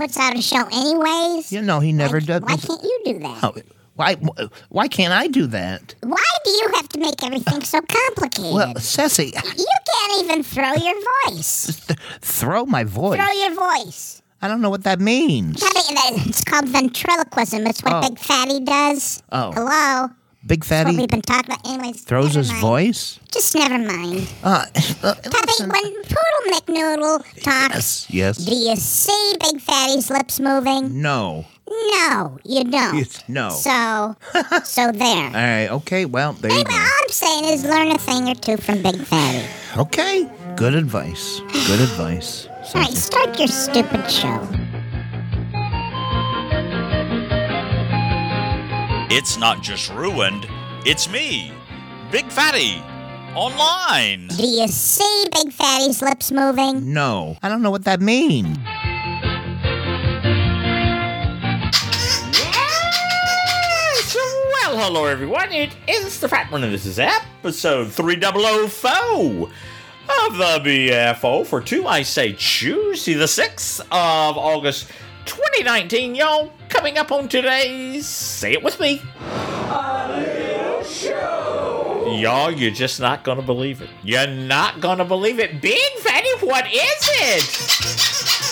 puts out a show anyways. You know, he never does. Why can't you do that? Oh, why can't I do that? Why do you have to make everything so complicated? Well, Ceci, you can't even throw your voice. Throw my voice? Throw your voice. I don't know what that means. It's called ventriloquism. It's what Big Fatty does. Oh. Hello? Big Fatty That's what we've been talking about. Anyways, throws his mind. voice? Just never mind. Listen. When Poodle McNoodle talks, Yes. do you see Big Fatty's lips moving? No. No, you don't. No. So there. All right, okay, well, there you Anyway, go. all I'm saying is learn a thing or two from Big Fatty. Okay, good advice. Good advice. All right, start your stupid show. It's not just ruined, it's me, Big Fatty, online. Do you see Big Fatty's lips moving? No. I don't know what that means. Yes! Well, hello everyone, it is the Fat One, and this is episode 3004 of the BFO for 2, I say Tuesday, the 6th of August, 2019, y'all. Coming up on today's, say it with me, y'all, you're just not gonna believe it. You're not gonna believe it. Big Fatty, what is it?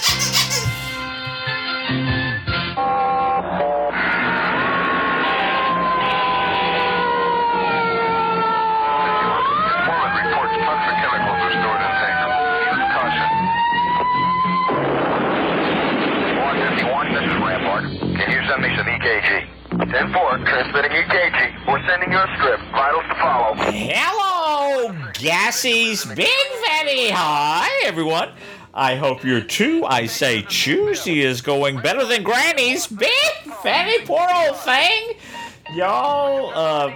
Send me some EKG. 10-4, transmitting EKG. We're sending you a script. Vitals to follow. Hello, Gassies, Big Fatty. Hi, everyone. I hope your 2, I say Tuesday, is going better than Granny's. Big Fatty, poor old thing. Y'all,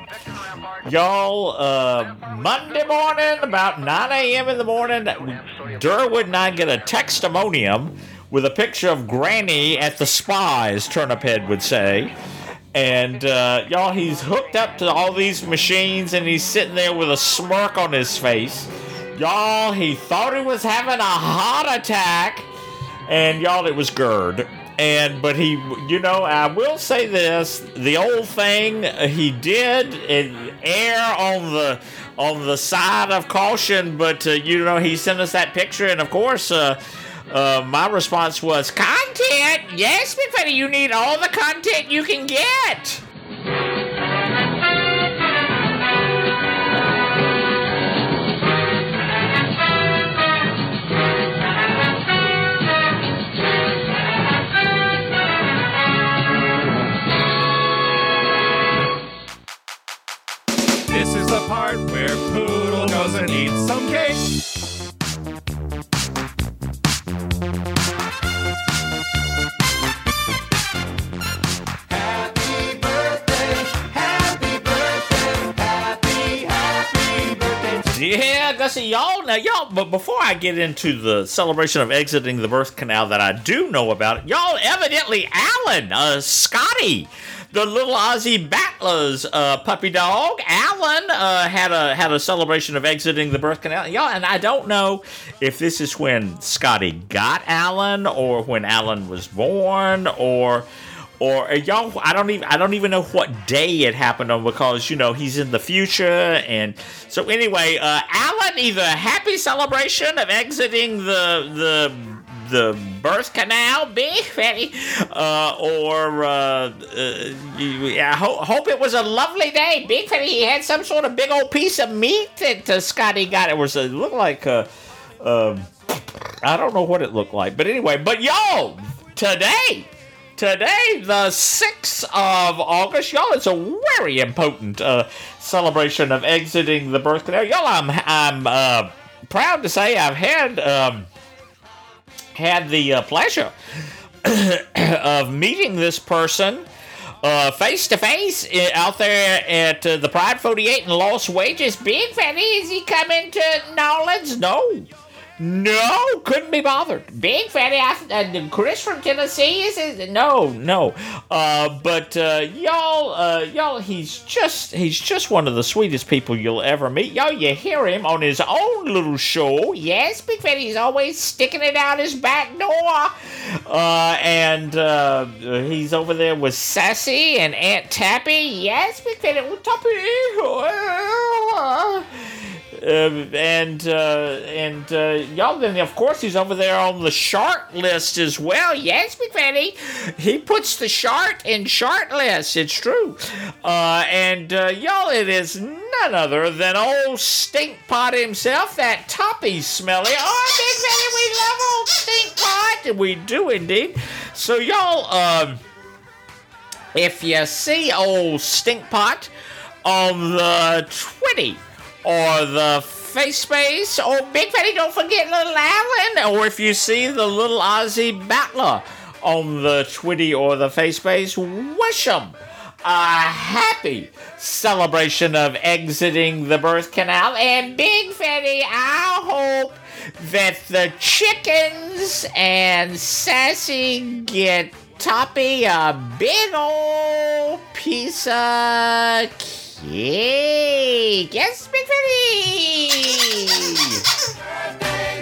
Monday morning, about 9 a.m. in the morning, Durwood and I get a textimonium with a picture of Granny at the spa, as Turniphead would say. And, y'all, he's hooked up to all these machines, and he's sitting there with a smirk on his face. Y'all, he thought he was having a heart attack. And, y'all, it was GERD. But he, I will say this, the old thing, he did err on the side of caution, but, he sent us that picture, and, of course, my response was, content? Yes, Big Fatty, you need all the content you can get. This is the part where Poodle goes and eats some cake. Yeah, Gussie, but before I get into the celebration of exiting the birth canal that I do know about, y'all, evidently Alan, Scotty, the little Aussie Battler's puppy dog, Alan, had a celebration of exiting the birth canal, y'all, and I don't know if this is when Scotty got Alan, or when Alan was born, or y'all, I don't even know what day it happened on, because he's in the future. And so anyway, Alan, either happy celebration of exiting the birth canal, Big Fatty, or I hope it was a lovely day, Big Fatty. He had some sort of big old piece of meat that Scotty got. It looked like I don't know what it looked like, but anyway, y'all, today, the 6th of August, y'all, it's a very important celebration of exiting the birth canal. Y'all, I'm proud to say I've had the pleasure of meeting this person face to face out there at the Pride 48 in Lost Wages. Big Fatty, is he coming to Nolans? No, couldn't be bothered. Big Fatty, Chris from Tennessee is no. But y'all, he's just one of the sweetest people you'll ever meet. Y'all, you hear him on his own little show. Yes, Big Fatty's always sticking it out his back door. And he's over there with Sassy and Aunt Tappy. Yes, Big Fatty, Tappy. Y'all, then of course he's over there on the shart list as well. Yes, Big Fatty, he puts the shart in shart list. It's true. Y'all, it is none other than old Stinkpot himself, that Toppy Smelly. Oh, Big Fatty, we love old Stinkpot. We do indeed. So y'all, if you see old Stinkpot on the Twitty or the face space, or Big Fatty, don't forget little Alan, or if you see the little Aussie Battler on the Twitty or the face space, wish them a happy celebration of exiting the birth canal. And Big Fatty, I hope that the chickens and Sassy get Toppy a big old piece of cake. Yes, Big Fatty!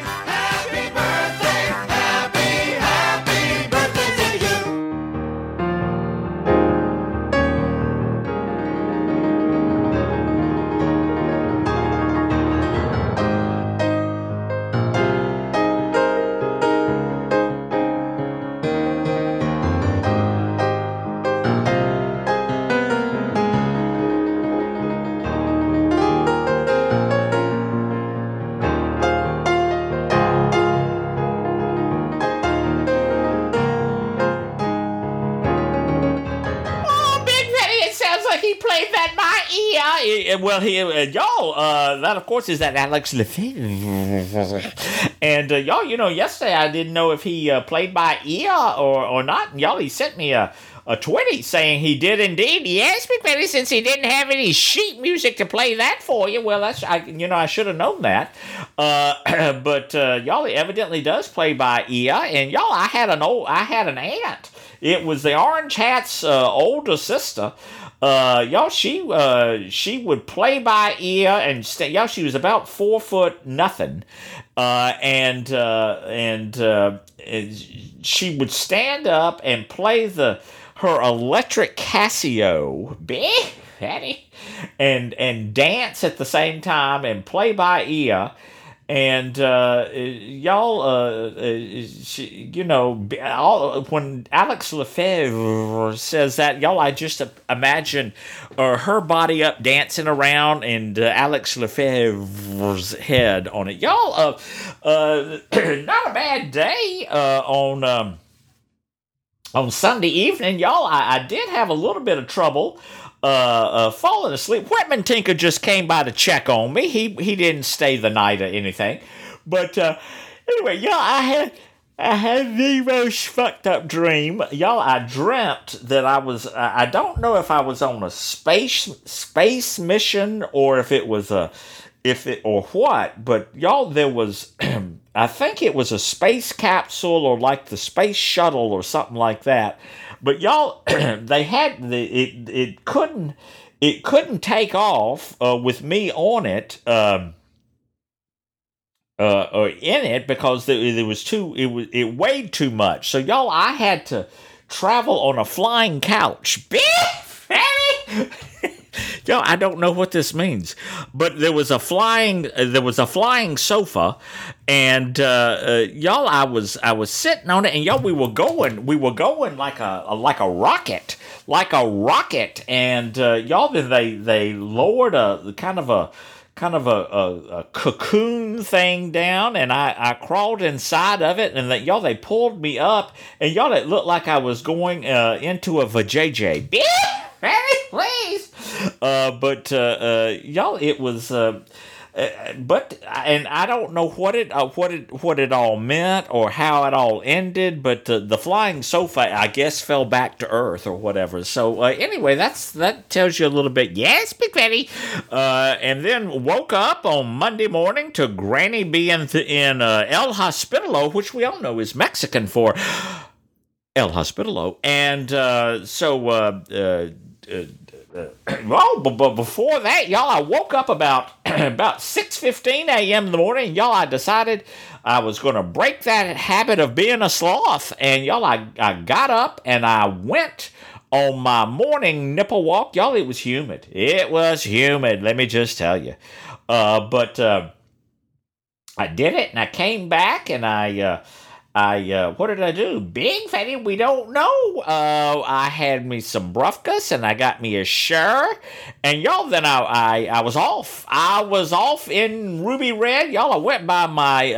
Well, that of course is that Alex Lefebvre. And y'all, yesterday I didn't know if he played by ear or not. And y'all, he sent me a Twitty saying he did indeed. Yes, Big Fatty, since he didn't have any sheet music to play that for you. Well, I should have known that. But y'all, he evidently does play by ear. And y'all, I had an aunt. It was the Orange Hat's older sister. Y'all, she would play by ear, and y'all, she was about 4'0", and she would stand up and play her electric Casio, big fatty, and dance at the same time and play by ear. And y'all, when Alex Lefebvre says that, y'all, I just imagine her body up dancing around and Alex Lefebvre's head on it. Y'all, not a bad day on Sunday evening. Y'all, I did have a little bit of trouble falling asleep. Whitman Tinker just came by to check on me. He didn't stay the night or anything. But anyway, y'all, I had the most fucked up dream. Y'all, I dreamt that I don't know if I was on a space mission or if it was what, but y'all, there was I think it was a space capsule or like the space shuttle or something like that. But y'all, they had it couldn't take off with me on it or in it because it weighed too much. So y'all, I had to travel on a flying couch. Yo, I don't know what this means, but there was a flying sofa, and y'all, I was sitting on it, and y'all, we were going like a rocket, and y'all, then they lowered a kind of a cocoon thing down, and I crawled inside of it, and they pulled me up, and y'all, it looked like I was going into a vajayjay. Please. But y'all, it was and I don't know what it all meant or how it all ended, but the flying sofa, I guess, fell back to Earth or whatever. So anyway, that tells you a little bit. Yes, Big Fatty. And then woke up on Monday morning to Granny being in El Hospitalo, which we all know is Mexican for El Hospitalo, and well, but before that, y'all, I woke up about 6:15 a.m. in the morning. Y'all, I decided I was going to break that habit of being a sloth. And y'all, I got up and I went on my morning nipple walk. Y'all, it was humid. It was humid, let me just tell you. But I did it, and I came back, and I what did I do? Big Fatty, we don't know. I had me some Brufkus, and I got me a Sure. And y'all, then I was off. I was off in Ruby Red. Y'all, I went by my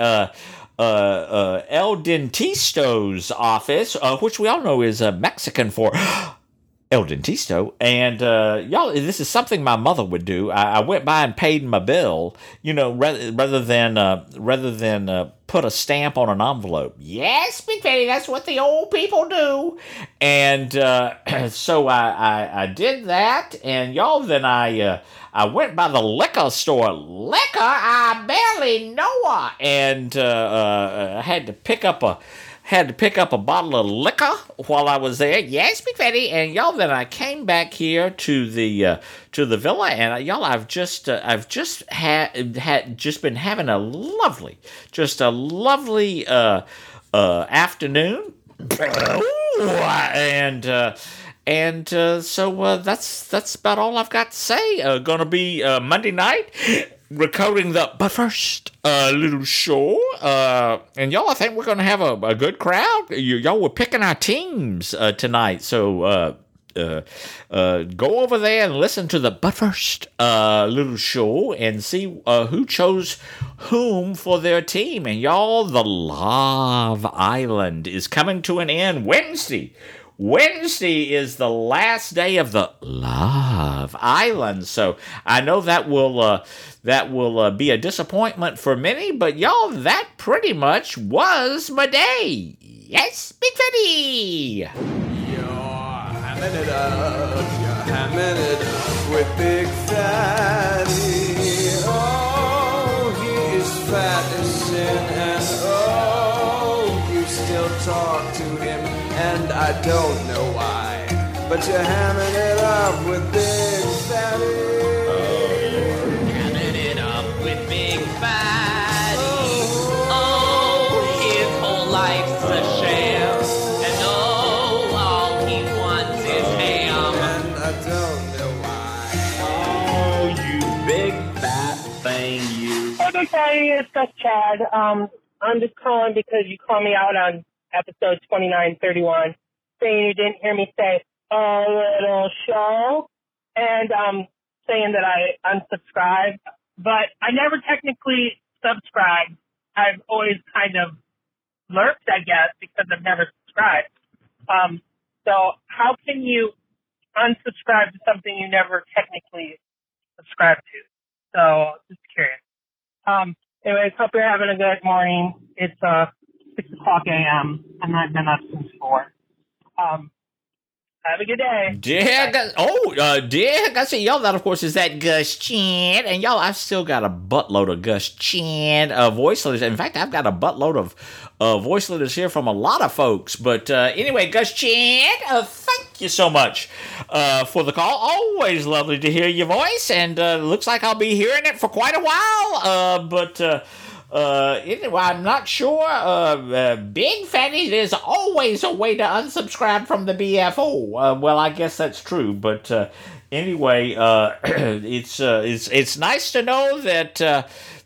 El Dentisto's office, which we all know is Mexican for El Dentisto, and y'all, this is something my mother would do. I went by and paid my bill, rather than put a stamp on an envelope. Yes, Big Fatty, that's what the old people do. And so I did that, and y'all, then I went by the liquor store. Liquor, I barely know her, and I had to pick up a bottle of liquor while I was there. Yes, Big Fatty. And y'all, then I came back here to the villa, and y'all, I've just been having a lovely afternoon. And so that's about all I've got to say. Gonna be Monday night, recording the But First little show. And y'all, I think we're gonna have a good crowd. Y'all were picking our teams tonight, so go over there and listen to the But First little show and see who chose whom for their team. And y'all, the Love Island is coming to an end Wednesday. Wednesday is the last day of the Love Island, so I know that will be a disappointment for many, but y'all, that pretty much was my day. Yes, Big Fatty. You're hamming it up with Big Fatty. Oh, he is fat as sin, and oh, you still talk to him. And I don't know why, but you're hamming it up with Big Fatty. Oh, you're hamming it up with Big Fatty. Oh, his whole life's a sham. And oh, all he wants is ham. And I don't know why. Oh, you big fat thing, you. Hey, Big Fatty, it's just Chad. I'm just calling because you called me out on episode 2931, saying you didn't hear me say a little show, and saying that I unsubscribed, but I never technically subscribed. I've always kind of lurked, I guess, because I've never subscribed. So how can you unsubscribe to something you never technically subscribed to? So just curious. Anyways, hope you're having a good morning. It's 6 o'clock a.m. and I've been up since 4. Have a good day. Dear, I see y'all. That, of course, is that Gus Chan, and y'all, I've still got a buttload of Gus Chan voice letters. In fact, I've got a buttload of voice letters here from a lot of folks. But anyway, Gus Chan, thank you so much for the call. Always lovely to hear your voice, and looks like I'll be hearing it for quite a while. Anyway, I'm not sure. Big Fatty, there's always a way to unsubscribe from the BFO. Well, I guess that's true, but anyway, it's nice to know that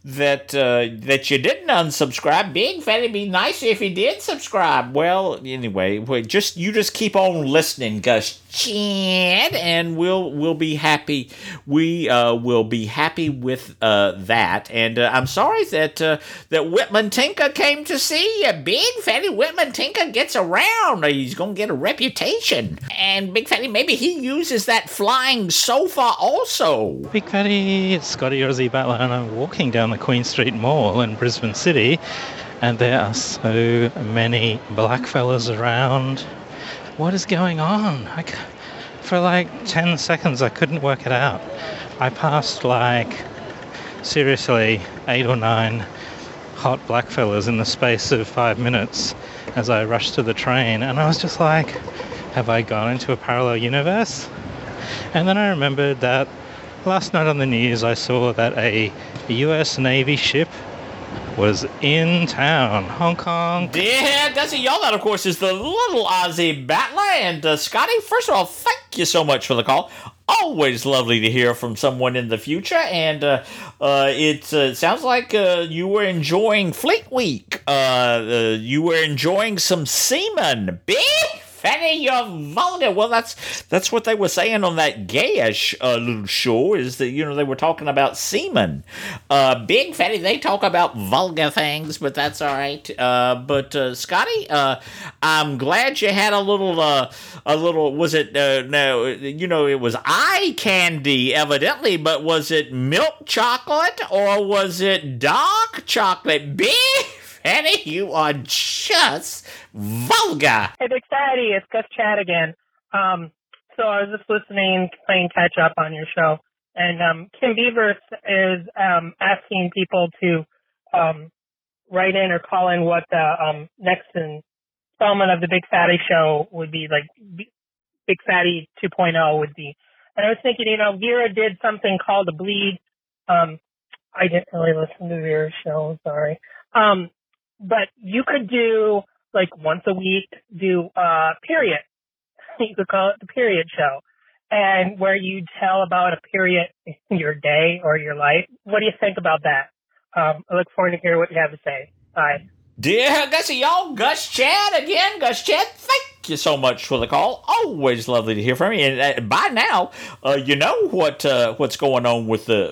that you didn't unsubscribe. Big Fatty, be nice if you did subscribe. Well, anyway, you just keep on listening, Gus Chad, and we'll be happy. We will be happy with that. And I'm sorry that Whitman Tinker came to see you. Big Fatty, Whitman Tinker gets around. He's gonna get a reputation. And Big Fatty, maybe he uses that flying sofa also. Big Fatty, it's Scotty Aussie Battler, and I'm walking down the Queen Street Mall in Brisbane City, and there are so many black fellas around. What is going on? For like 10 seconds, I couldn't work it out. I passed seriously 8 or 9 hot black fellas in the space of 5 minutes as I rushed to the train, and I was just like, have I gone into a parallel universe? And then I remembered that last night on the news I saw that a US Navy ship was in town, Hong Kong. Yeah, Desi, y'all, that of course is the little Aussie Battler. And Scotty, first of all, thank you so much for the call. Always lovely to hear from someone in the future. And it sounds like you were enjoying Fleet Week. You were enjoying some semen. Big Fatty, you're vulgar. Well, that's what they were saying on that gayish little show, is that, they were talking about semen. Big Fatty, they talk about vulgar things, but that's all right. But Scotty, I'm glad you had a little, was it, no, it was eye candy, evidently, but was it milk chocolate or was it dark chocolate? Big Fatty, you are just vulgar. Hey, Big Fatty, it's Gus Chad again. So I was just listening, playing catch up on your show, and Kim Beavers is asking people to write in or call in what the next installment of the Big Fatty show would be, like Big Fatty 2.0 would be. And I was thinking, Vera did something called a bleed. I didn't really listen to Vera's show, sorry. But you could do, like, once a week, do period. You could call it the period show. And where you tell about a period in your day or your life. What do you think about that? I look forward to hear what you have to say. Bye. Dear Gussie, y'all, Gus Chad again. Gus Chad, thank you so much for the call. Always lovely to hear from you. And by now, you know what's going on with the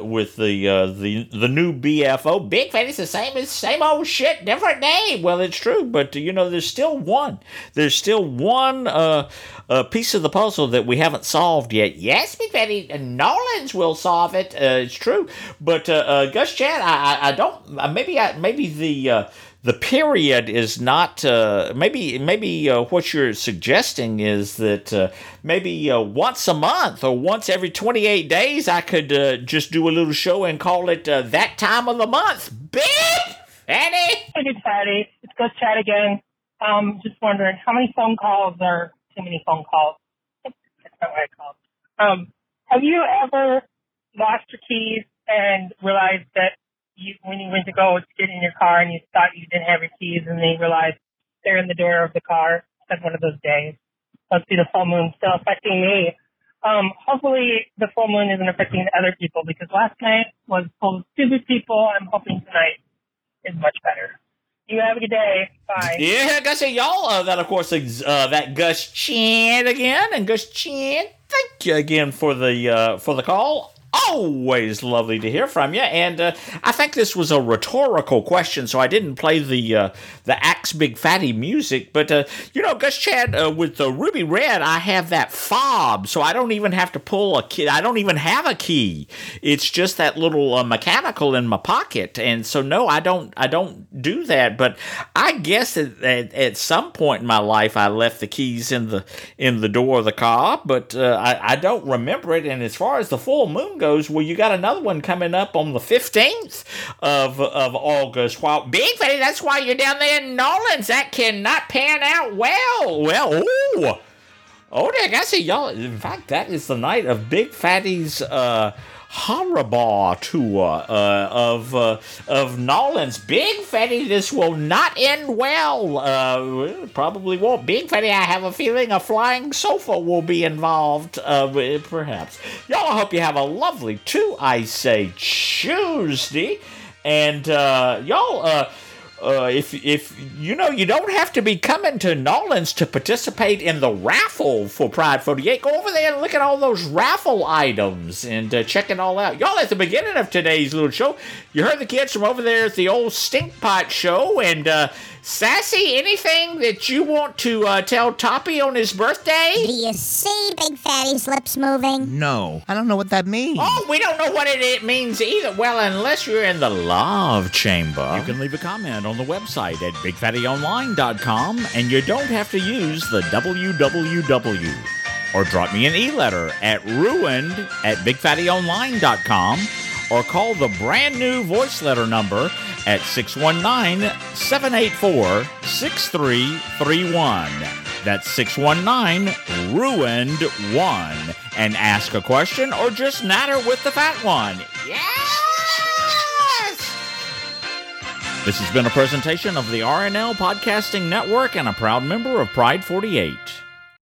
new BFO. Big Fatty's the same old shit, different name. Well, it's true, but there's still one. There's still one piece of the puzzle that we haven't solved yet. Yes, Big Fatty, Nolans will solve it. It's true, but Gus Chad, I don't. Maybe the period is not, maybe what you're suggesting is that maybe once a month or once every 28 days I could just do a little show and call it that time of the month. Big Fatty! Hey, Big Fatty, it's Gus Chat again. Just wondering, how many phone calls are too many phone calls? That's not what I called. Have you ever lost your keys and realized that when you went to go get in your car and you thought you didn't have your keys and then you realized they're in the door of the car? It's like one of those days. Must be the full moon still affecting me. Hopefully the full moon isn't affecting other people, because last night was full of stupid people. I'm hoping tonight is much better. You have a good day. Bye. Yeah, Gussie, y'all. That, of course, is that Gus Chan again. And Gus Chan, thank you again for the call. Always lovely to hear from you. And I think this was a rhetorical question, so I didn't play the Axe Big Fatty music. But, Gus Chad, with the Ruby Red, I have that fob, so I don't even have to pull a key. I don't even have a key. It's just that little mechanical in my pocket. And so, no, I don't do that. But I guess at some point in my life, I left the keys in the door of the car, but I don't remember it. And as far as the full moon goes, well, you got another one coming up on the 15th of August. Well, Big Fatty, that's why you're down there in Nolans. That cannot pan out well. Well, Dick, I see y'all. In fact, that is the night of Big Fatty's horror bar tour of Nolans. Big Fatty, this will not end well. Probably won't. Big Fatty, I have a feeling a flying sofa will be involved, perhaps. Y'all, I hope you have a lovely, I say, Tuesday. And y'all, if you know, you don't have to be coming to Nolan's to participate in the raffle for Pride 48. Go over there and look at all those raffle items and check it all out. Y'all, at the beginning of today's little show, you heard the kids from over there at the old Stink Pot show. And Sassy, anything that you want to tell Toppy on his birthday? Do you see Big Fatty's lips moving? No, I don't know what that means. Oh, we don't know what it means either. Well, unless you're in the love chamber. You can leave a comment on the website at bigfattyonline.com, and you don't have to use the www. Or drop me an e-letter at ruined@bigfattyonline.com, or call the brand new voice letter number at 619-784-6331. That's 619-RUINED1. And ask a question or just natter with the fat one. Yes! This has been a presentation of the RNL Podcasting Network and a proud member of Pride 48.